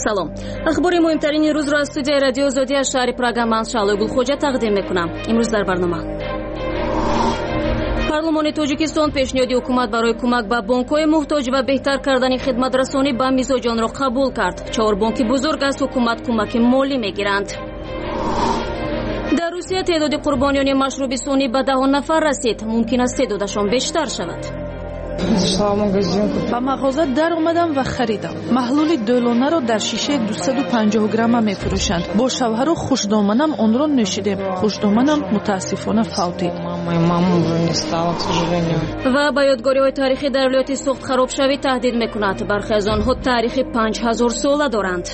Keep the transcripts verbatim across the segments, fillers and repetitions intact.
салом. ахбори муҳимтарини рӯзро аз студияи радио озодӣ аз шаҳри Прага ман Шаълои Гулхоҷа тақдим мекунам. имрӯз дар барнома парлумони Тоҷикистон пешниҳоди ҳукумат барои кӯмак ба бонкҳои муҳтоҷ ва беҳтар кардани хидматрасонӣ ба мизоҷи онро қабул кард. чаҳор бонки бузург аз ҳукумат кӯмаки молӣ мегиранд. дар Русия теъдоди қурбонёни машруби сонӣ ба даҳон нафар расид. мумкин аст теъдодашон бештар шавад. ба мағоза дар омадам ва харидам. маҳлули дойлонаро дар шишаи дусад у панҷоҳ грамма мефурӯшанд. бо шавҳару хушдоманам онро нӯшидем. хушдоманам мутаассифона фавтид. ва ба ёдгориҳои таърихӣ дар вилояти Суғд харобшавӣ таҳдид мекунад. бархе аз онҳо таърихи панҷ ҳазор сола доранд.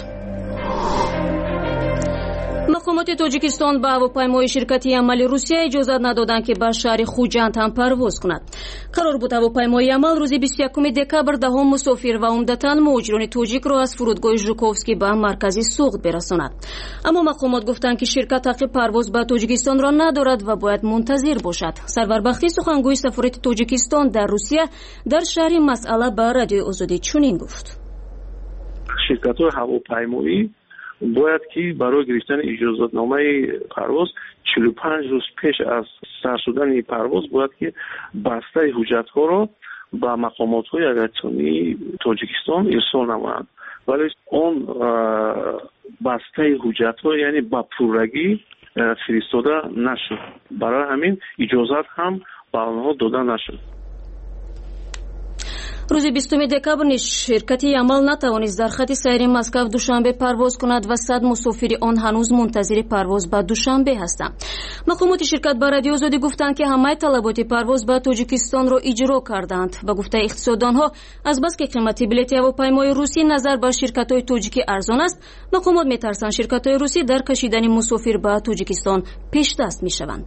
мақомоти Тоҷикистон ба ҳавопаймои ширкати Ямали Русия иҷозат надоданд ки ба шаҳри Хуҷанд ҳам парвоз кунад. қарор буд ҳавопаймои Ямал рӯзи бисту якуми декабр даҳон мусофир ва умдатан муҳоҷирони тоҷикро аз фурудгоҳи Жуковский ба маркази Суғд берасонад. аммо мақомот гуфтанд ки ширкат ҳаққи парвоз ба Тоҷикистонро надорад ва бояд мунтазир бошад. Сарвар Бахтӣ сухангӯи сафорати Тоҷикистон дар Русия дар шаҳри Масъала ба радиои Озодӣ чунин гуфт. ширкатҳои ҳавопаймоӣ бояд ки барои гирифтани иҷозатномаи парвоз чилу панҷ рӯз пеш аз сар шудани парвоз бояд ки бастаи ҳуҷҷатҳоро ба мақомотҳои авиатсионии Тоҷикистон ирсол намоянд. вале он бастаи ҳуҷҷатҳо яъне ба пуррагӣ фиристода нашуд. барои ҳамин иҷозат ҳам ба онҳо дода нашуд. рӯзи бистуми декабр низ ширкати Ямал натавонист дар хати сайри Москав Душанбе парвоз кунад ва сад мусофири он ҳанӯз мунтазири парвоз ба Душанбе ҳастанд. мақомоти ширкат ба радио Озодӣ гуфтанд ки ҳамаи талаботи парвоз ба Тоҷикистонро иҷро карданд. ба гуфтаи иқтисоддонҳо азбаски қимати билети ҳавопаймои русӣ назар ба ширкатҳои тоҷикӣ арзон аст, мақомот метарсанд ширкатҳои русӣ дар кашидани мусофир ба Тоҷикистон пешдаст мешаванд.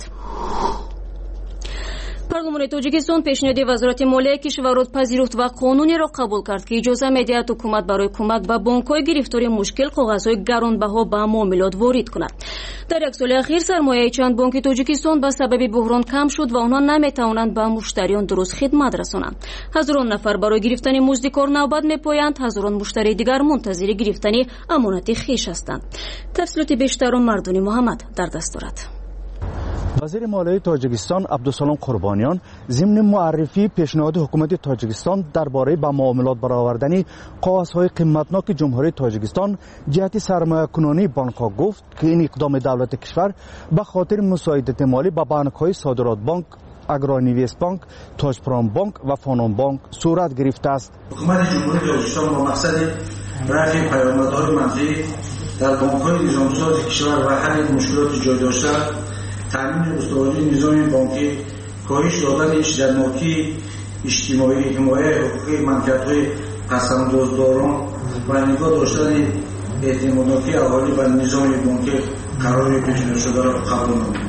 парлумони Тоҷикистон пешниҳоди вазорати молияи кишварот пазируфт ва қонунеро қабул кард ки иҷоза медиҳад ҳукумат барои кӯмак ба бонкҳои гирифтори мушкил коғазҳои гаронбаҳо ба муомилот ворид кунад. дар як соли ахир сармояи чанд бонки Тоҷикистон ба сабаби буҳрон кам шуд ва онҳо наметавонанд ба муштариён дуруст хидмат расонанд. ҳазорон нафар барои гирифтани музди кор навбат мепоянд, ҳазорон муштарии дигар мунтазири гирифтани амонати хиш ҳастанд. тафсилоти бештарро Мардуни Муҳаммад дар даст дорад. وزیر مالیه تاجیکستان عبدالسلام قربانیان ضمن معرفی پیشنهاد حکومت تاجیکستان درباره به معاملات برآوردن کاغذهای قیمتناک جمهوری تاجیکستان جهت سرمایه‌گذاری بانک‌ها گفت که این اقدام دولت کشور به خاطر مساعدت مالی به بانک‌های صادرات بانک، اگرانیویس بانک، تاجپرام بانک و فانون بانک صورت گرفته است. حکومت جمهوری تاجیکستان با مقصد رفع پیامدهای منفی در بانک‌های نظامساز کشور و حل مشکلات جای داشته تامین استواری نظام بانکی، کاهش دادن خدماتی اجتماعی، حمایت حقوقی منفعت‌های قسم‌دزداران و نگاه داشتن اعتمادی اهالی بر نظام بانکی قرار پیشنهاد شده را قبول نمود.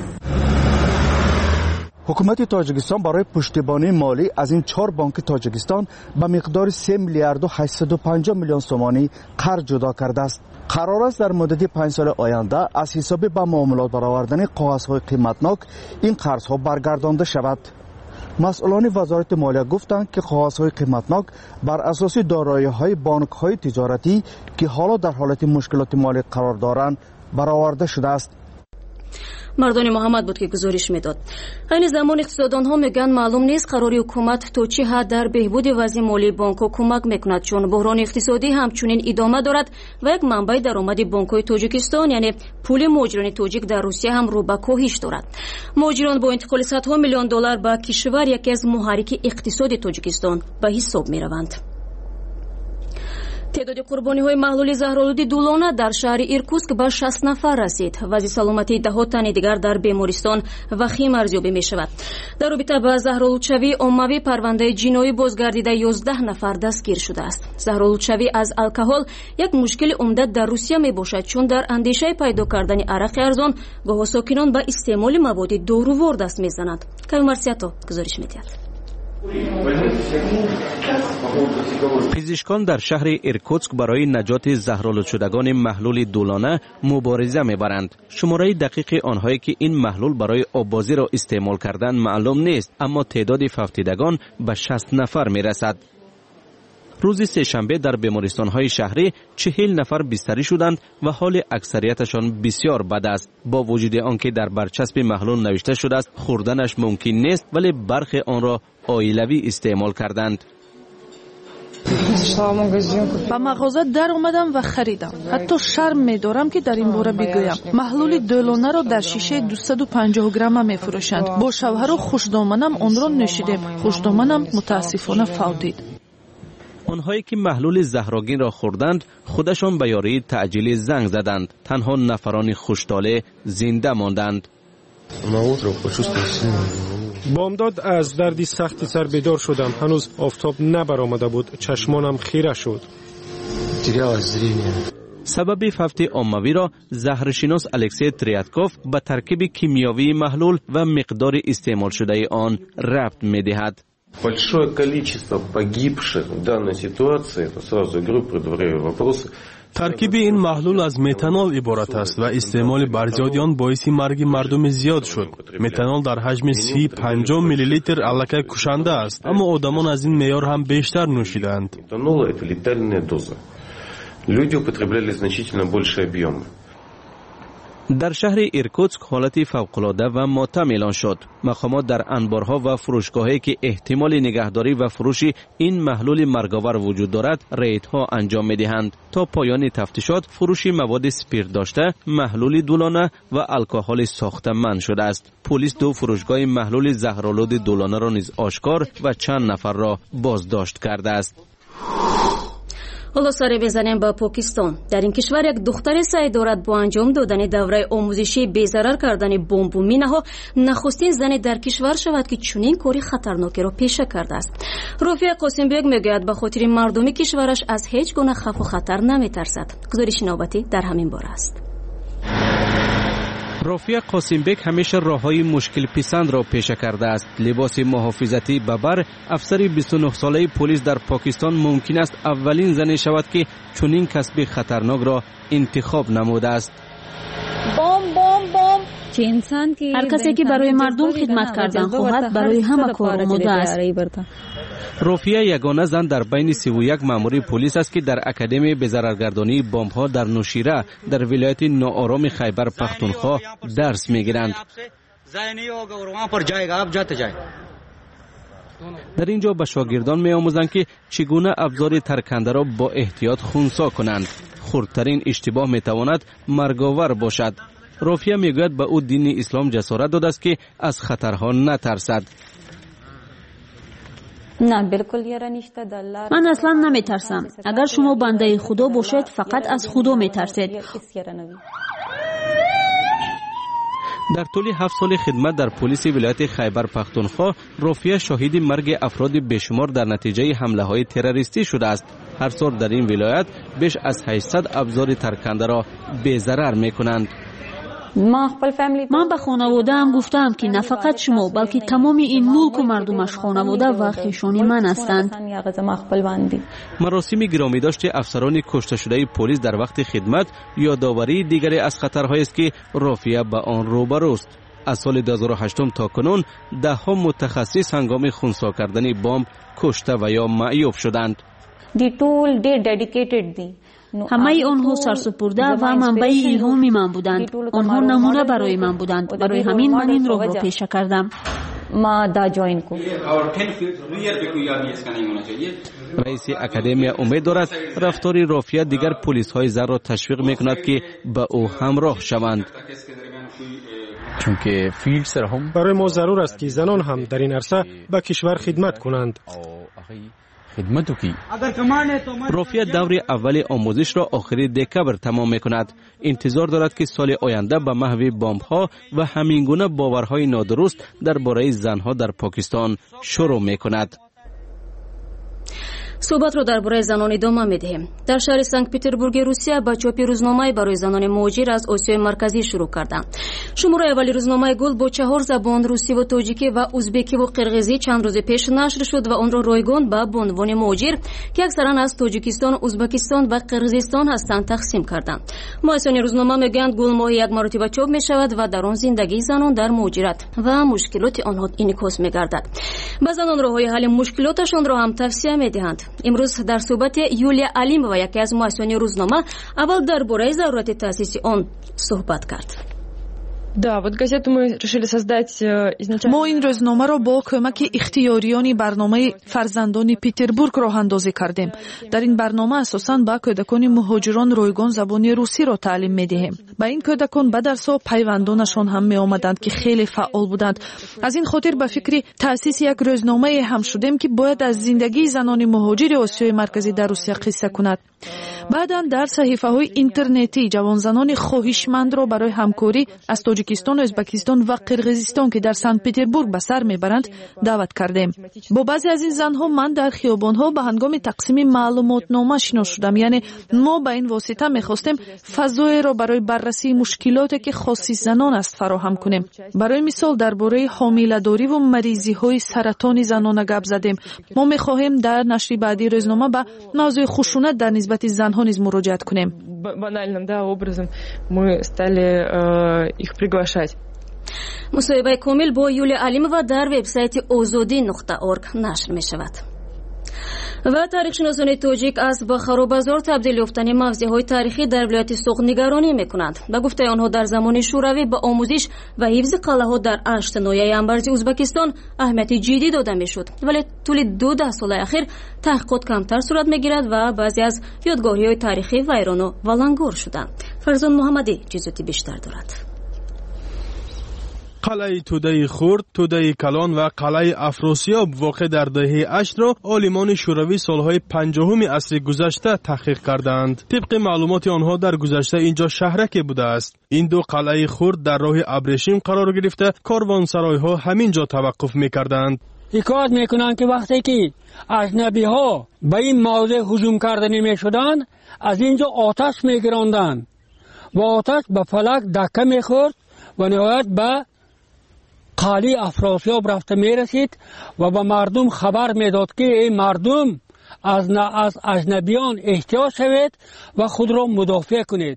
حکومت تاجیکستان برای پشتیبانی مالی از این چهار بانک تاجیکستان به مقدار سه میلیارد و هشتصد و پنجاه میلیون سومانی قرض جدا کرده است. قرار است در مدت پنج سال آینده از حساب به معاملات برآوردن کاغذهای قیمتناک این قرضها برگردانده شود. مسئولان وزارت مالیه گفتند که کاغذهای قیمتناک بر اساس دارایی‌های بانک‌های تجارتی که حالا در حالت مشکلات مالی قرار دارند برآورده شده است. مردانی محمد بود که گزارش میداد. این زمان اقتصاددانها میگن معلوم نیست قراری حکومت تو چه حد در بهبود وضع مالی بانک‌ها کمک میکند، چون بحران اقتصادی همچنین ادامه دارد و یک منبع درآمد بانک‌های تاجیکستان یعنی پول مهاجران تاجیک در روسیه هم رو به کاهش دارد. مهاجران با انتقال صدها میلیون دلار به کشور یکی از محرک اقتصاد تاجیکستان به حساب میروند. تعداد قربانی‌های محلول زهرآلودی دولانه در شهر ایرکوتسک به شصت نفر رسید. وضع سلامتی ده تن دیگر در بیمارستان وخیم ارزیابی می‌شود. در رابطه با زهرآلودشوی عمومی پرونده جنایی بازگردیده یازده نفر دستگیر شده است. زهرآلودشوی از الکل یک مشکل عمده در روسیه میباشد، چون در اندیشه پیدا کردن عرق ارزان گاه ساکنان به استعمال مواد دارووار دست میزنند. کمیمارسیاتو گزارش می‌دهد. پزشکان در شهر ایرکوتسک برای نجات زهرآلود شدگان محلول دولانه مبارزه میبرند. شماره دقیق آنهایی که این محلول برای آببازی را استعمال کردن معلوم نیست، اما تعداد فوتیدگان به شصت نفر میرسد. روز سه‌شنبه در بیمارستان‌های شهری چهل نفر بستری شدند و حال اکثریتشان بسیار بد است. با وجود آنکه در برچسب محلول نوشته شده است خوردنش ممکن نیست، ولی برخی آن را عائلوی استعمال کردند. ба мағоза дар омадам ва харидам. ҳатто шарм медорам ки дар ин бора бигӯям. маҳлули дӯлонаро дар шишаи двести панҷоҳ грамма мефурӯшанд. бо шавҳару хушдоманам онро нӯшидем. хушдоманам мутаассифона фавтид. آنهایی که محلول زهرآگین را خوردند خودشان به یاری تعجیلی زنگ زدند. تنها نفران خوشحال زنده ماندند. بامداد از دردی سختی سر بیدار شدم. هنوز آفتاب نبرآمده بود. چشمانم خیره شد. سبب فوت عمومی را زهرشناس الکسی تریاتکوف به ترکیب کیمیاوی محلول و مقدار استعمال شده آن ربط می‌دهد. Большое количество погибших в данной ситуации, это сразу я говорю, предваряю вопросы. ترکیب این محلول از متانول عبارت است و استعمال برزیادی آن باعث مرگ مردم زیاد شد. متانول در حجم سی پنجاه میلی لیتر الکی کشنده است، اما آدمان از این معیار هم بیشتر نوشیدند. Метанол это летальная доза. Люди употребляли значительно большие объемы. در شهر ایرکوتسک حالت فوق‌العاده و ماتم اعلان شد. مقامات در انبارها و فروشگاهایی که احتمال نگهداری و فروش این محلول مرگاور وجود دارد ریدها انجام می‌دهند. تا پایان تفتیشات فروش مواد اسپریت داشته، محلول دولانه و الکل ساخته منع شده است. پلیس دو فروشگاه محلول زهرآلود دولانه را نیز آشکار و چند نفر را بازداشت کرده است. حالا سر بزنیم با پاکستان. در این کشور یک دختر سعی دارد با انجام دادن دوره آموزشی بی‌ضرر کردن بمب و مینه‌ها نخستین زن در کشور شود که چنین کاری خطرناکی را پیشه کرده است. رافیه قاسمبک میگوید به خاطر مردم کشورش از هیچ گونه خوف و خطر نمی‌ترسد. گزارش نوبتی در همین باره است. رافیه قاسمبک همیشه راههای مشکل پسند را پیشه کرده است. لباس محافظتی ببر افسر بیست و نه ساله پلیس در پاکستان ممکن است اولین زنی شود که چنین کسب خطرناک را انتخاب نموده است. بام بام بام هر کسی که برای مردم خدمت کردن خواهد برای همه کار آماده است. رافیه یگانه زن در بین سی و یک مأمور پلیس است که در اکادمی بزرگردانی بمب‌ها در نوشیره در ولایت ناآرام خیبر پختونخوا درس می‌گیرند. در اینجا به شاگردان می‌آموزند که چگونه ابزار ترکنده را با احتیاط خنثی کنند. خردترین اشتباه می‌تواند مرگاور باشد. رافیه میگوید به او دین اسلام جسارت داده است که از خطرها نترسد. من اصلا نمی ترسم. اگر شما بنده خدا باشید فقط از خدا می ترسید. در طول هفت سال خدمت در پلیس ولایت خیبر پختونخوا رافیه شاهد مرگ افراد بیشمار در نتیجه حمله های تروریستی شده است. هر سال در این ولایت بیش از هشتصد ابزار ترکنده را بی‌ضرر می کنند. من به خانواده هم گفتم که نه فقط شما بلکه تمام این ملک و مردمش خانواده و خویشان من هستند. مراسم گرامی داشت افسران کشته شده پلیس در وقت خدمت یادآوری دیگری از خطرهایی است که رافیه با آن روبروست. از سال دو هزار و هشت تا کنون ده ها متخصص هنگام خنثی کردن بمب کشته و یا معیوب شدند. همه آنها سرسپرده و منبع الهام من بودند. آنها نمونه برای من بودند. برای همین من این راه را پیشه کردم. رئیس اکادمی امید دارد رفتار رافیه دیگر پلیس های زر را تشویق میکند که به او همراه شوند. برای ما ضرور است که زنان هم در این عرصه به کشور خدمت کنند. رافیه دور اول آموزش را آخر دکبر تمام می کند. انتظار دارد که سال آینده به محو بمب ها و همینگونه باورهای نادرست درباره زنها در پاکستان شروع می کند. صحبت رو درباره زنان ادامه می‌دهیم. در شهر سنت پترزبورگ روسیه با چاپ روزنامه‌ای برای زنان مهاجر از آسیای مرکزی شروع کردند. شماره اولی روزنامه گل با چهار زبان روسی و تاجیکی و ازبکی و قرغیزی چند روز پیش نشر شد و آن را رایگان به عنوان مهاجر که اکثرا از تاجیکستان، ازبکستان و قرغیزستان هستند تقسیم کردند. مؤسسان روزنامه میگویند گل ماهی یک مرتبه چاپ می‌شود و در آن زندگی زنان در مهاجرت و مشکلات آنها انعکاس می‌گردد. به زنان راه‌های حل مشکلاتشان را هم توصیه می‌دهند. امروز در صحبت یولیا علیمова یکی از مؤسسان روزنامه اول درباره ضرورت تأسیس آن صحبت کرد. Да, вот газету мы решили создать изначально. ما این روزنامه را با کمک اختیاریان برنامه فرزندان پیتربورگ راه اندازی کردیم. در این برنامه اساساً با کودکان مهاجران رایگان زبان روسی را تعلیم می‌دهیم. با این کودکان به درس‌ها پیوندانشان هم می‌آمدند که خیلی فعال بودند. از این خاطر به فکر تأسیس یک روزنامه هم شدیم که باید از زندگی زنان مهاجر آسیای مرکزی در روسیه قصه کند. بعداً در صحیفه‌های اینترنتی جوان زنان خواهشمند را برای همکاری از تاجیکستان، ازبکستان و قرقیزستان که در سنت پتربورگ به سر میبرند دعوت کردیم. با بعضی از این زنها من در خیابانها به هنگام تقسیم معلومات نامه آشنا شدم. یعنی ما به این واسطه میخواستیم فضای را برای بررسی مشکلاتی که خاص زنان است فراهم کنیم. برای مثال درباره حامله‌داری و مریضی های سرطان زنان گپ زدیم. ما میخواهیم در نشر بعدی روزنامه به موضوع خشونت در نسبت زنها نیز مراجعت کنیم. Банальным, да, образом мы стали э, их приглашать. مصاحبه کامل با یولیا علیمова در وبسایت ozodi نقطه org نشر می شود. و تاریخ شناسان تاجیک از به خرابازار تبدیل یافتن موضع‌های تاریخی در ولایت سوق نگرانی می‌کنند. به گفته آنها در زمان شوروی به آموزش و حفظ قلعه‌ها در اشت نویه انبرز ازبکستان اهمیت جدی داده می‌شد. ولی طول دو ده سال اخیر تحقیقات کمتر صورت می‌گیرد و بعضی از یادگاری‌های تاریخی ویران و ولنگار شدند. فرزان محمدی جزئیات بیشتر دارد. قلعه توده خرد، توده کلان و قلعه افراسیاب واقع در دهه هشت را عالمان شوروی سالهای پنجاهم عصر گذشته تحقیق کردند. طبق معلومات آنها در گذشته اینجا شهرک بوده است. این دو قلعه خرد در راه ابریشم قرار گرفته کاروانسرای‌ها همینجا توقف می‌کردند. حکایت می‌کنند که وقتی که اجنبی‌ها به این موضع هجوم کردن می‌شدند از اینجا آتش می‌گراندند و آتش به فلک دکه می‌خورد و نهایت به قلعه افراسیاب رفته می رسید و به مردم خبر می داد که ای مردم از, از اجنبیان احتیاط شوید و خود را مدافع کنید.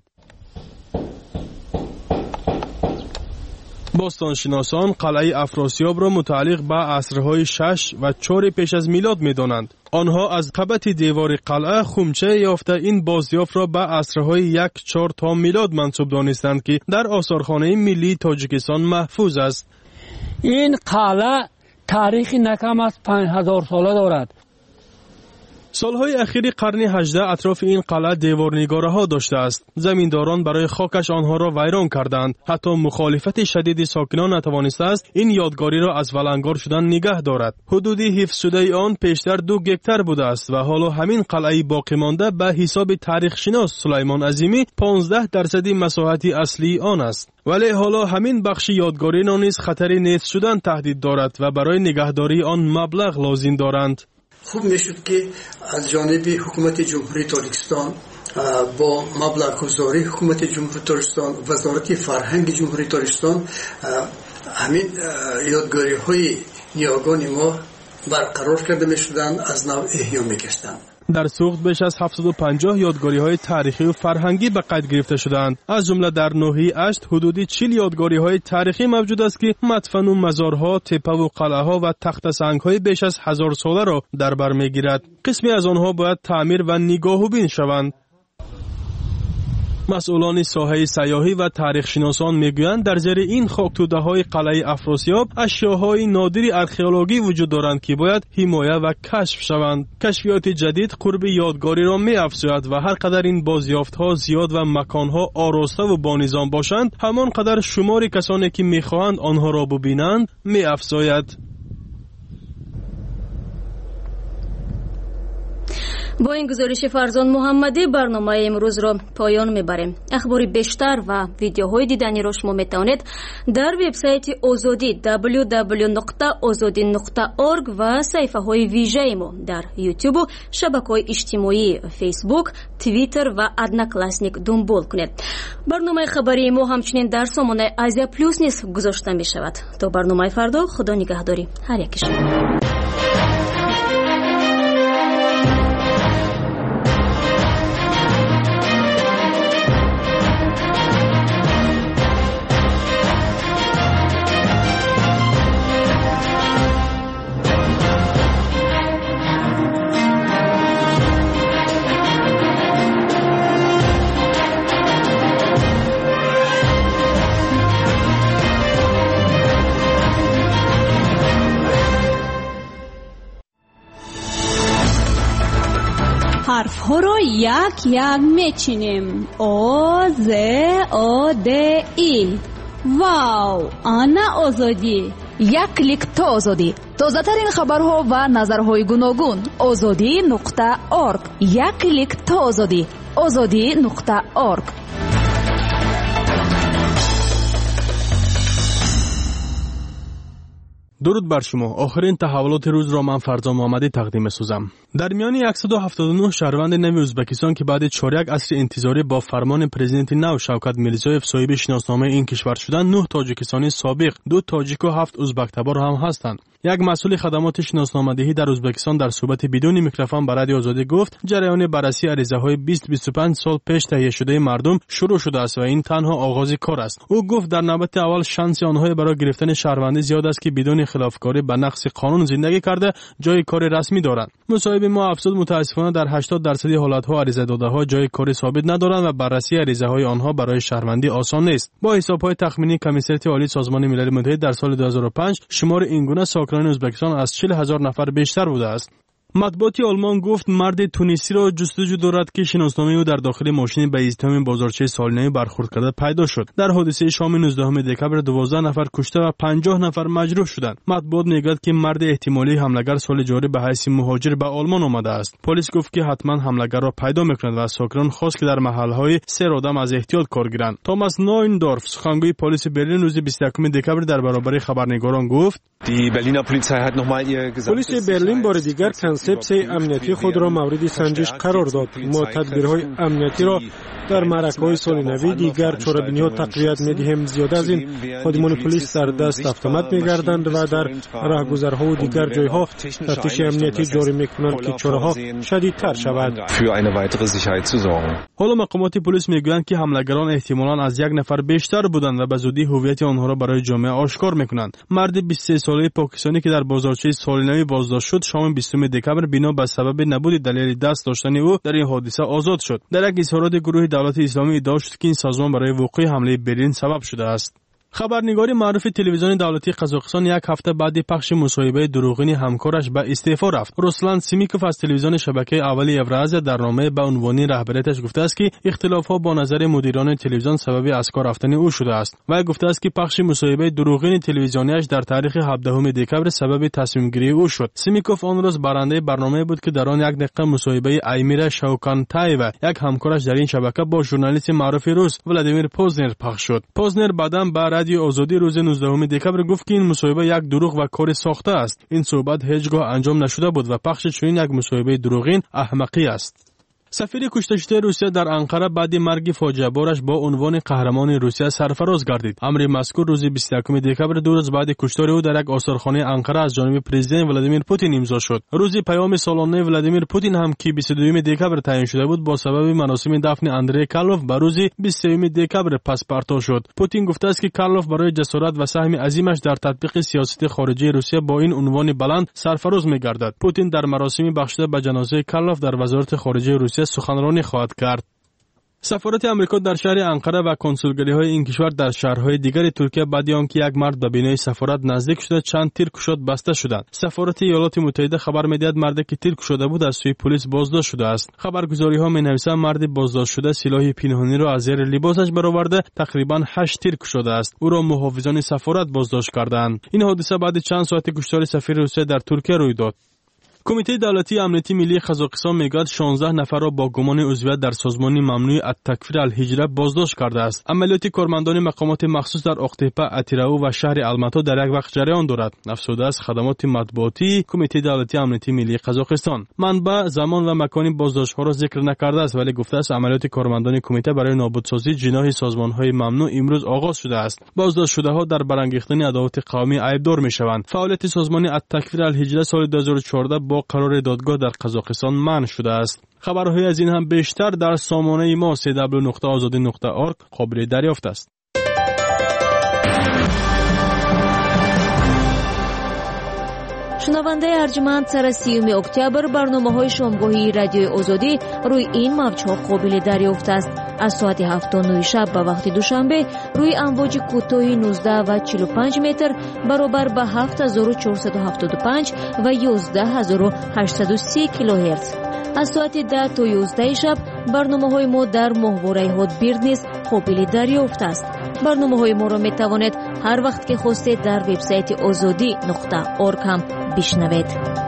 باستانشناسان قلعه افراسیاب را متعلق به عصرهای شش و چهار پیش از میلاد می دانند. آنها از قبط دیوار قلعه خومچه یافته این بازیافت را به عصرهای یک چهار تا میلاد منسوب دانستند که در آثارخانه ملی تاجیکستان محفوظ است. این قلعه تاریخی نکم از پنج هزار ساله دارد. سالهای اخیر قرن هجدهم اطراف این قلعه دیوارنگاره ها داشته است. زمینداران برای خاکش آنها را ویران کردند. حتی مخالفت شدید ساکنان نتوانسته است این یادگاری را از ولنگار شدن نگه دارد. حدود حفظ شده آن پیشتر دو گکتر بوده است و حالا همین قلعه باقی مانده به حساب تاریخ شناس سلیمان عظیمی پانزده درصد مساحت اصلی آن است. ولی حالا همین بخش یادگاری نیز خطر نیست شدن تهدید دارد و برای نگهداری آن مبلغ لازم دارند. خوب میشد که از جانب حکومت جمهوری تاجیکستان با مبلغ گذاری حکومت جمهوری تاجیکستان وزارت فرهنگ جمهوری تاجیکستان همین یادگاری های نیاگان ما برقرار کرده میشدن از نو احیا میگشتند. در سوخت بیش از هفتصد و پنجاه یادگاری های تاریخی و فرهنگی به قید گرفته شدند. از جمله در ناحیه اشت حدودی چهل یادگاری های تاریخی موجود است که مدفن و مزارها، تپه و قلعه ها و تخت سنگ های بیش از هزار ساله را در بر میگیرد. قسمی از آنها باید تعمیر و نگاهوبین شوند. مسئولان ساحه سیاحی و تاریخ شناسان میگویند در زیر این خاکتوده های قلعه افراسیاب اشیاهای نادری ارکئولوژی وجود دارند که باید حمایه و کشف شوند. کشفیات جدید قرب یادگاری را می افزاید و هر قدر این بازیافت ها زیاد و مکان ها آراسته و با نظام باشند همان قدر شمار کسانی که میخواهند آنها را ببینند می افزاید. با این گزارش فرزان محمدی برنامه امروز را پایان میبریم. اخبار بیشتر و ویدیوهای دیدنی را شما میتوانید در وبسایت ozodi دبلیو دبلیو نقطه ozodi نقطه org و صفحه های ویژه ما در یوتیوب و شبکه‌های اجتماعی فیسبوک، توییتر و ادناکلاسنیک دنبال کنید. برنامه خبری ما همچنین در سامانه آزیا پلوس نیز گذاشته می شود. تا برنامه فردا خدا نگهداری هر یک شما. حرف‌ها رو یک یک میچینیم. او ز او د ای. واو، آنا آزادی. یک کلیک تا آزادی. تازه‌ترین خبرها و نظرهای گوناگون. آزادی نقطه اورگ. یک کلیک تا آزادی. آزادی نقطه اورگ. درود بر شما. آخرین تحولات روز را من فرزان محمدی تقدیم می‌سازم. در میان صد و هفتاد و نه شهروند نو ازبکستان که بعد چهار یک عصر انتظاری با فرمان پرزیدنت نو شوکت میرزایف صاحب شناسنامه این کشور شدند، نه تاجیکستانی سابق، دو تاجیک و هفت ازبک تبار هم هستند. یک مسئول خدمات شناسنامه‌دهی در ازبکستان در صحبت بدون میکروفون با رادیو آزادی گفت جریان بررسی عریضه‌های بیست بیست و پنج سال پیش تهیه شده مردم شروع شده است و این تنها آغاز کار است. او گفت در نوبت اول شانس آنها برای گرفتن شهروندی زیاد است که بدون خلافکاری به نقض قانون زندگی کرده جای کار رسمی دارند. مصاحب ما افزود متاسفانه در هشتاد درصد حالت‌ها عریضه داده‌ها جای کاری ثابت ندارند و بررسی عریضه‌های آنها برای شهروندی آسان نیست. با حساب‌های تخمینی کمیسریت عالی سازمان ملل متحد در سال دو هزار و پنج شمار این گونه ساکنان ازبکستان از چهل هزار نفر بیشتر بوده است. مطبوعات آلمان گفت مرد تونسی را جستجو دارد که شناسنامه او در داخل ماشین به ایستگاه بازارچه سالینه برخورد کرده پیدا شد. در حادثه شام نوزدهم دکبر دوازده نفر کشته و پنجاه نفر مجروح شدند. مطبوعات میگوید که مرد احتمالی حملگر سال جاری به حیث مهاجر به آلمان آمده است. پلیس گفت که حتما حملگر را پیدا میکند و ساکنان خواست که در محلهای سر آدم از احتیاط کار گیرند. توماس نویندورف سخنگوی پلیس برلین روز بیست و یکم دکبر در برابر خبرنگاران گفت پلیس برلین بار دیگر کنسپت امنیتی خود را مورد سنجش قرار داد. ما تدبیرهای امنیتی را در معرکه‌های سال نو دیگر چهاربینی‌ها تقویت می‌دهیم. زیاده از این خادمان پلیس در دست اتومات می‌گردند و در راهگذرها و دیگر جایها تفتیش امنیتی جاری می‌کنند که چاره‌ها شدیدتر شود. حالا مقامات پلیس می‌گویند که حملگران احتمالاً از یک نفر بیشتر بودند و به زودی هویت آنها را برای جامعه آشکار می‌کنند. مرد بیست و سه ساله پاکستانی که در بازارچه سالینه بازداشت شد شام بیستم دکبر بنا به سبب نبود دلیل دست داشتن او در این حادثه آزاد شد. در یک اظهارات گروه دولت اسلامی ادعا شد که این سازمان برای وقوع حمله برلین سبب شده است. خبرنگاری معروف تلویزیون دولتی قزاقستان یک هفته بعد پخش مصاحبه دروغین همکارش به استعفا رفت. روسلان سیمیکوف از تلویزیون شبکه اولی اورازیا در نامه به عنوان رهبریتش گفته است که اختلافات با نظر مدیران تلویزیون سبب از کار رفتن او شده است. و گفته است که پخش مصاحبه دروغین تلویزیونیش در تاریخ هفدهم دکبر سبب تصمیم گیری او شد. سیمیکوف آن روز برنده برنامه بود که در آن یک دقیقه مصاحبه ایمیرا شوکانتایوا یک همکارش در این شبکه با ژورنالیست معروف روس ولادیمیر پوزنر پخش شد. پوزنر بعداً به رادیو آزادی روز نوزدهم دکبر گفت که این مصاحبه یک دروغ و کار ساخته است. این صحبت هیچگاه انجام نشده بود و پخش چنین یک مصاحبه دروغین احمقی است. سفیر کشته شده روسیه در انقره بعد مرگ فاجعه بارش با عنوان قهرمان روسیه سرفراز گردید. امر مذکور روز بیست و یکم دکبر دو روز بعد کشتار او در یک آثارخانه انقره از جانب پرزیدنت ولادیمیر پوتین امضا شد. روز پیام سالانه ولادیمیر پوتین هم که بیست و دوم دکبر تعیین شده بود با سبب مراسم دفن اندری کارلوف به روز بیست و سوم دکبر پس پرتاب شد. پوتین گفته است که کارلوف برای جسارت و سهم عظیمش در تطبیق سیاست خارجی روسیه با این عنوان بلند سرفراز می‌گردد. پوتین در مراسم بخشیده به جنازه کارلوف در وزارت خارجه روسیه سخنرانی خواهد کرد. سفارت آمریکا در شهر انقره و کنسولگری‌های این کشور در شهرهای دیگر ترکیه بعد از آنکه یک مرد به بینای سفارت نزدیک شده چند تیر گشاد بسته شدند. سفارت ایالات متحده خبر می‌دهد مردی که تیر گشوده بود از سوی پلیس بازداشت شده است. خبرگزاری‌ها می‌نویسند مرد بازداشت شده سلاح پنهانی را از زیر لباسش برآورده تقریباً هشت تیر گشوده است. او را محافظان سفارت بازداشت کردند. این حادثه بعد چند ساعت کشتار سفیر روسیه در ترکیه روی داد. کمیته دولتی امنیتی ملی قزاقستان میگوید شانزده نفر را با گمان عضویت در سازمان ممنوع التکفیر الهجره بازداشت کرده است. عملیات کارمندان مقامات مخصوص در اقتیپه، اتیراو و شهر الماتا در یک وقت جریان دارد. افزوده است خدمات مطبوعاتی کمیته دولتی امنیتی ملی قزاقستان منبع زمان و مکان بازداشت‌ها را ذکر نکرده است، ولی گفته است عملیات کارمندان کمیته برای نابودسازی جناح سازمان‌های ممنوع امروز آغاز شده است. بازداشت شده‌ها در برانگیختن عداوت قومی عیبدار می‌شوند. فعالیت سازمان التکفیر الهجره سال دو هزار و چهارده با قرار دادگاه در قزاقستان منع شده است. خبرهای از این هم بیشتر در سامانه ما سی دبلیو نقطه آزادی نقطه اورگ قابل دریافت است. شنونده ارجمند، سر سیوم اکتبر برنامه‌های شامگاهی رادیو آزادی روی این موج‌ها قابل دریافت است. از ساعت هفت تا نه شب به وقت دوشنبه روی امواج کوتاه نوزده و چهل و پنج متر برابر به هفت هزار و چهارصد و هفتاد و پنج و یازده هزار و هشتصد و سی کیلوهرتز. از ساعت ده تا یازده شب برنامه‌های ما در ماهواره هاتبیرد نیز قابل دریافت است. برنامه‌های ما را می‌توانید هر وقت که خواستید در وبسایت آزادی نقطه اورگ هم بشنوید.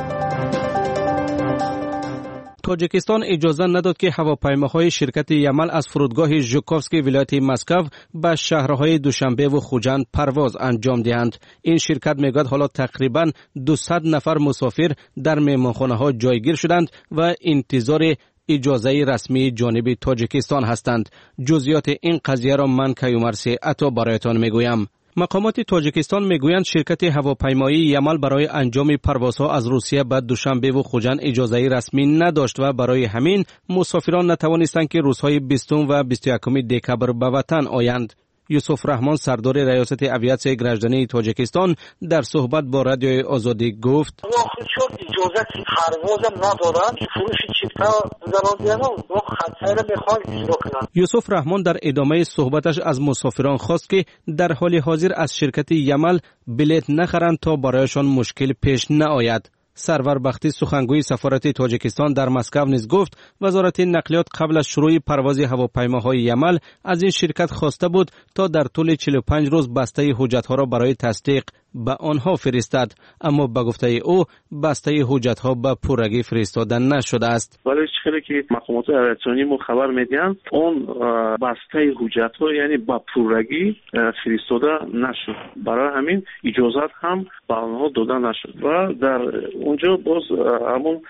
تاجیکستان اجازه نداد که هواپیماهای شرکت یمل از فرودگاه ژوکوفسکی ولایت مسکو به شهرهای دوشنبه و خوجند پرواز انجام دهند. این شرکت میگوید حالا تقریباً دویست نفر مسافر در مهمانخانه‌ها جایگیر شدند و انتظار اجازه رسمی جانب تاجیکستان هستند. جزئیات این قضیه را من کیومرث عطا برایتان میگویم. مقامات تاجیکستان میگویند شرکت هواپیمایی یمل برای انجام پروازها از روسیه به دوشنبه و خوجند اجازه رسمی نداشت و برای همین مسافران نتوانستند که روزهای بیستم و بیست و یکم دکبر به وطن آیند. یوسف رحمان سردار ریاست اویاسیون گرجدانی تاجیکستان در صحبت با رادیوی آزادی گفت: چون اجازه پرواز ندارن فروش چیپتا دارن و خطر میخوان اجرا کنن. یوسف رحمان در ادامه صحبتش از مسافران خواست که در حال حاضر از شرکت یمل بلیت نخرند تا برایشان مشکل پیش نیاید. سرور بختی سخنگوی سفارت تاجیکستان در مسکو نیز گفت وزارت نقلیات قبل از شروع پرواز هواپیماهای یمل از این شرکت خواسته بود تا در طول چهل و پنج روز بسته حجت‌ها را برای تصدیق به آنها فرستد، اما به گفته او بسته حجت‌ها به پورگی فرستاده نشده است. ولی چیزی که مقامات ارتباطی ما خبر میدن اون بسته حجت‌ها یعنی به پورگی فرستاده نشد، برای همین اجازه هم به آنها داده نشد و در اونجا باز همون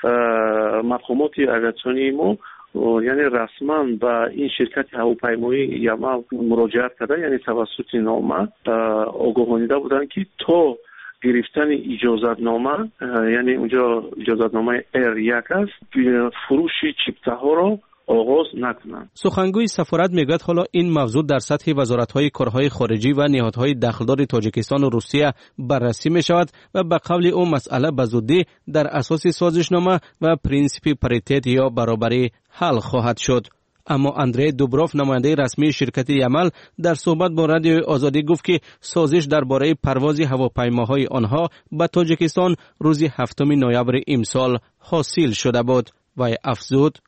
مقامات ارتباطی ما یعنی رسما به این شرکت هواپیمایی یمل مراجعه کرده، یعنی توسط نامه آگاهانیده بودن که تا گرفتن اجازت نامه یعنی اونجا اجازت نامه ار یک است فروش چیپته ها را آغاز نکنند. سخنگوی سفارت میگوید حالا این موضوع در سطح وزارت‌های کارهای خارجی و نهادهای دخلدار تاجیکستان و روسیه بررسی می شود و به قول او مسئله به زودی در اساس سازشنامه و پرینسیپ پاریته یا برابری حل خواهد شد. اما اندری دوبروف نماینده رسمی شرکت یمل در صحبت با رادیو آزادی گفت که سازش درباره پرواز هواپیماهای آنها به تاجیکستان روز هفتم نوامبر امسال حاصل شده بود. و افزود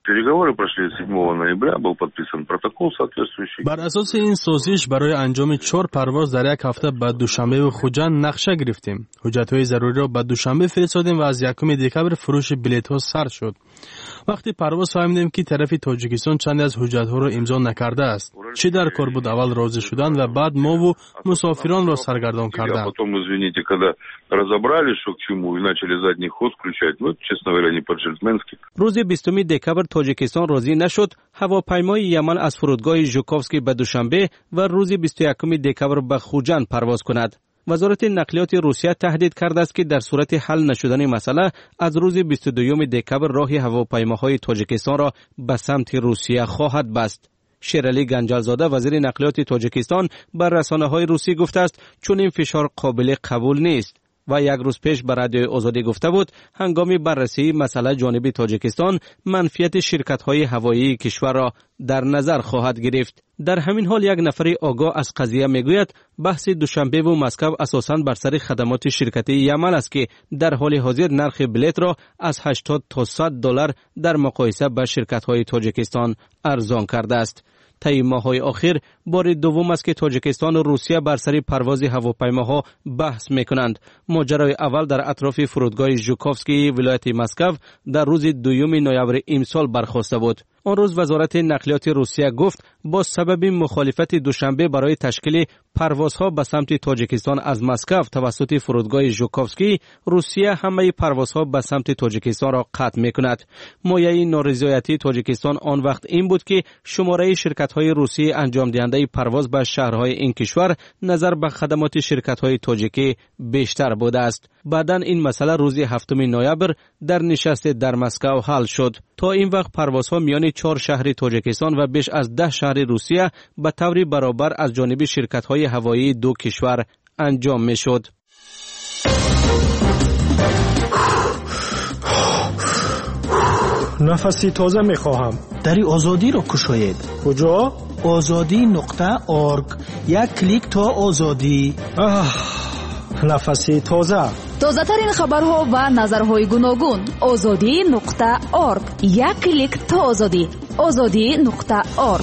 بر اساس این سازش برای انجام چهار پرواز در یک هفته به دوشنبه و خوجند نقشه گرفتیم. حجت‌های ضروری را به دوشنبه فرستادیم و از یکم دکبر فروش بلیط‌ها سر شد. وقتی پرواز فهمیدیم که طرف تاجیکستان چند از حجت‌ها را امضا نکرده است. چه در کار بود اول راضی شدند و بعد ما و مسافران را سرگردان کردند. روز بیستم دکبر تاجیکستان راضی نشد. هواپیمای یمن از فرودگاه ژوکوفسکی به دوشنبه و روز بیست و یکم دکبر به خوجند پرواز کند. وزارت نقلیات روسیه تهدید کرده است که در صورت حل نشدن مسئله از روز بیست و دوم دکبر راه هواپیماهای تاجیکستان را به سمت روسیه خواهد بست. شیرعلی گنجلزاده وزیر نقلیات تاجیکستان بر رسانه‌های روسی گفته است چون این فشار قابل قبول نیست و یک روز پیش به رادیو آزادی گفته بود هنگام بررسی مسئله جانب تاجیکستان منفیت شرکت‌های هوایی کشور را در نظر خواهد گرفت. در همین حال یک نفر آگاه از قضیه میگوید بحث دوشنبه و مسکو اساساً بر سر خدمات شرکت یمل است که در حال حاضر نرخ بلیط را از هشتاد تا صد دلار در مقایسه با شرکت‌های تاجیکستان ارزان کرده است. طی ماه‌های اخیر بار دوم است که تاجیکستان و روسیه بر سر پرواز هواپیماها بحث می‌کنند. ماجرای اول در اطراف فرودگاه ژوکوفسکی ولایت مسکو در روز دوم نوامبر امسال برخاسته بود. آن روز وزارت نقلیات روسیه گفت با سبب مخالفت دوشنبه برای تشکیل پروازها به سمت تاجیکستان از مسکو توسط فرودگاه ژوکوفسکی، روسیه همه پروازها به سمت تاجیکستان را قطع می‌کند. مایه نارضایتی تاجیکستان آن وقت این بود که شماره شرکت‌های روسی انجام دهنده پرواز به شهرهای این کشور نظر به خدمات شرکت‌های تاجیکی بیشتر بوده است. بعداً این مسئله روز هفتم نوامبر در نشست در مسکو حل شد. تا این وقت پروازها میان چهار شهر تاجیکستان و بیش از ده شهر روسیه به طور برابر از جانب شرکت‌های هوایی دو کشور انجام می‌شد. نفسی تازه می‌خواهم. دری آزادی را کشاید. کجا؟ آزادی نقطه اورگ. یک کلیک تا آزادی. آه нафаси тоза. тозатарин хабарҳо ва назарҳои гуногун. озодӣ нуқта орг. як клик то озодӣ. озодӣ нуқта орг.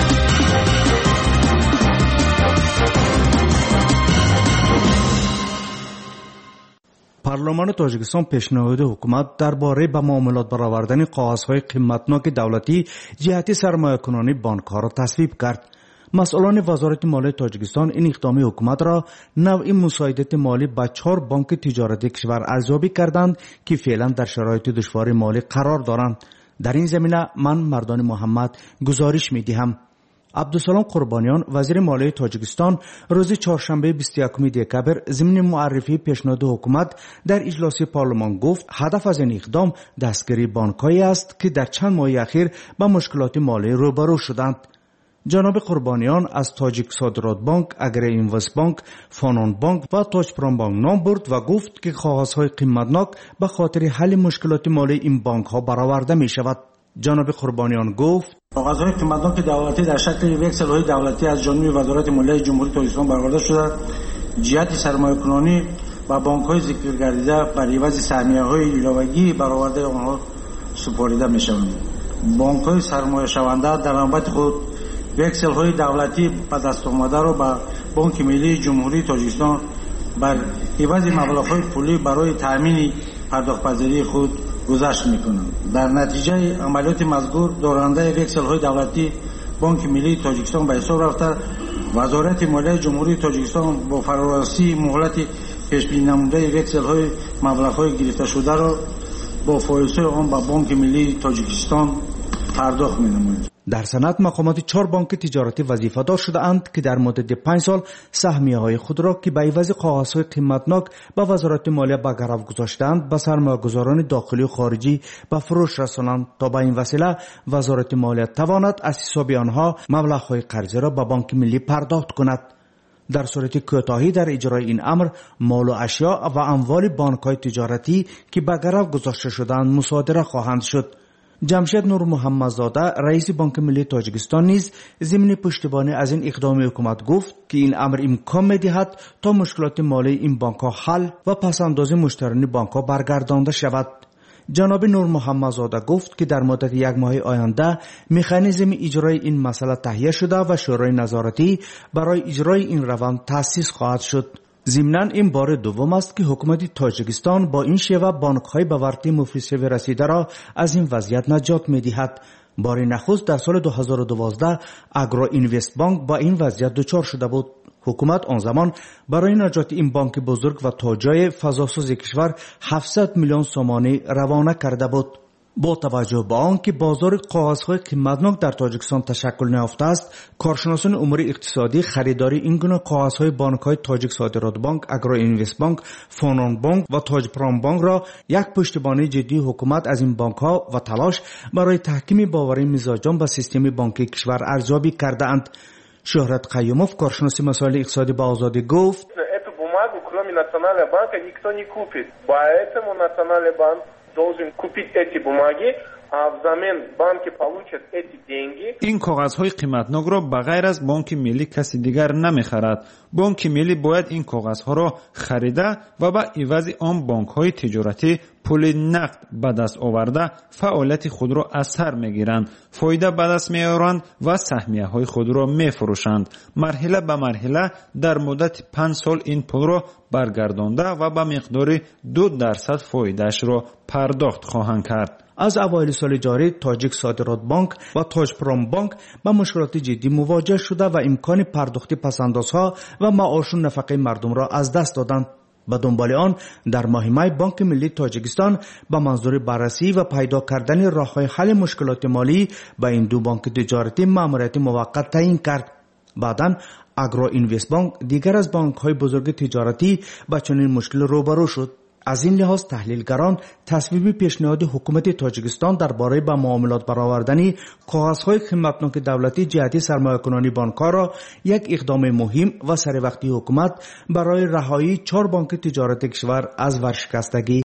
پارلمان تاجیکستان پیشنهاد حکومت درباره به معاملات برآوردن کاغذهای قیمتناک دولتی جهت سرمایه‌گذاری بانک‌ها را تصویب کرد. مسئولان وزارت مالیه تاجیکستان این اقدام حکومت را نوع مساعدت مالی به چهار بانک تجارتی کشور ارزیابی کردند که فعلا در شرایط دشواری مالی قرار دارند. در این زمینه من مردان محمد گزارش می‌دهم. عبدالسلام قربانیان وزیر مالیه تاجیکستان روز چهارشنبه بیست و یکم دکبر ضمن معرفی پیشنهاد حکومت در اجلاس پارلمان گفت هدف از این اقدام دستگیری بانک‌هایی است که در چند ماه اخیر با مشکلات مالی روبرو شدند. جناب قربانیان از تاجیک صادرات بانک، اگری اینوست بانک، فانون بانک و تاج پرام بانک نام برد و گفت که کاغذهای قیمتناک به خاطر حل مشکلات مالی این بانک‌ها برآورده می‌شود. جناب قربانیان گفت کاغذهای قیمتناک دولتی در شکل وکسل‌های دولتی از جانب وزارت مالیه جمهوری تاجیکستان برآورده شده جهت سرمایه‌گذاری و بانک‌های ذکر گردیده بر عوض سهمیه‌های علاوه‌ای برآورده آنها سپرده می‌شوند. بانک‌های سرمایه شونده در نوبت خود وکسل‌های دولتی به دست آمده را به بانک ملی جمهوری تاجیکستان بر عوض مبلغ‌های پولی برای تأمین پرداخت‌پذیری خود گذشت می‌کنند. در نتیجه عملیات مذکور دارنده وکسل‌های دولتی بانک ملی تاجیکستان به حساب رفته وزارت مالیه جمهوری تاجیکستان با فرارسی مهلت پیش‌بینی نموده وکسل‌های مبلغ‌های گرفته شده را با فایزهای آن به بانک ملی تاجیکستان پرداخت می‌نماید. در سند مقامات چهار بانک تجارتی وظیفه‌دار شده اند که در مدت پنج سال سهمیه های خود را که به عوض کاغذهای قیمتناک به وزارت مالیه به گرو گذاشتند به سرمایه‌گذاران داخلی و خارجی به فروش رسانند تا به این وسیله وزارت مالیه تواند از حساب آنها مبلغ‌های قرضه را به بانک ملی پرداخت کند. در صورت کوتاهی در اجرای این امر مال و اشیا و اموال بانک‌های تجارتی که به گرو گذاشته شدند مصادره خواهند شد. جمشید نور محمدزاده رئیس بانک ملی تاجیکستان نیز ضمن پشتیبانی از این اقدام حکومت گفت که این امر امکان می‌دهد تا مشکلات مالی این بانک‌ها حل و پس‌انداز مشتریان بانک‌ها برگردانده شود. جناب نور محمدزاده گفت که در مدت یک ماه آینده مکانیزم اجرای این مسئله تهیه شده و شورای نظارتی برای اجرای این روند تأسیس خواهد شد. ضمناً این بار دوم است که حکومت تاجیکستان با این شیوه بانک‌های به ورطه مفلسی رسیده را از این وضعیت نجات می‌دهد. بار نخست در سال دو هزار و دوازده اگرو اینوست بانک با این وضعیت دچار شده بود. حکومت آن زمان برای نجات این بانک بزرگ و تاجای فضاساز کشور هفتصد میلیون سومانی روانه کرده بود. با توجه به آنکه بازار کاغذهای قیمتناک در تاجیکستان تشکل نیافته است، کارشناسان امور اقتصادی خریداری این گونه کاغذهای بانک‌های تاجیک صادرات بانک، اگرو اینوست بانک، فانون بانک و تاج پرام بانک را یک پشتیبانی جدی حکومت از این بانک‌ها و تلاش برای تحکیم باوری مزاجان به سیستم بانکی کشور ارزیابی کرده‌اند. شهرت قیوموف کارشناس مسائل اقتصادی با آزادی گفت эту бумагу кроме национального банка никто не купит. Поэтому национальный банк должен купить эти бумаги, а взамен банки получат эти деньги. این کاغذهای قیمتناک را بغیر از بانک ملی کسی دیگر نمیخرد. بانک ملی باید این کاغذها را خریده و به عوض آن بانک‌های تجارتی پول نقد به دست آورده فعالیت خود را از سر میگیرند، فایده به دست میآورند و سهمیه های خود را میفروشند. مرحله به مرحله در مدت پنج سال این پول را برگردانده و به مقدار دو درصد فایدهش را پرداخت خواهند کرد. از اوایل سال جاری تاجیک صادرات بانک و تاج پرام بانک با مشکلات جدی مواجه شده و امکان پرداخت پس‌اندازها و معاش و نفقه مردم را از دست دادند. به دنبال آن در ماه می بانک ملی تاجیکستان به منظور بررسی و پیدا کردن راه‌های حل مشکلات مالی به این دو بانک تجارتی مأموریت موقت تعیین کرد. بعداً اگرو اینوست بانک دیگر از بانک‌های بزرگ تجارتی با چنین مشکل روبرو شد. از این لحاظ تحلیلگران تصویب پیشنهاد حکومت تاجیکستان درباره با معاملات برآوردن کاغذهای قیمتناک دولتی جهت سرمایه‌گذاری بانک‌ها را یک اقدام مهم و سر وقتی حکومت برای رهایی چهار بانک تجارتی کشور از ورشکستگی